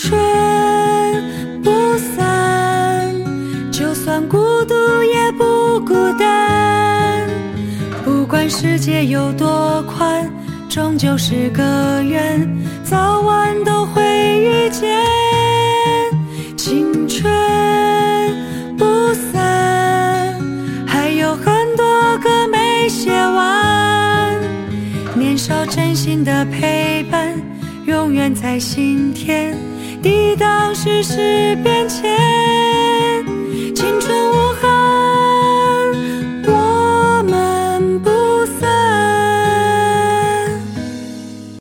春不散，就算孤独也不孤单。不管世界有多宽，终究是个圆，早晚都会遇见。青春不散，还有很多歌没写完。年少真心的陪伴，永远在心田，抵挡世事变迁。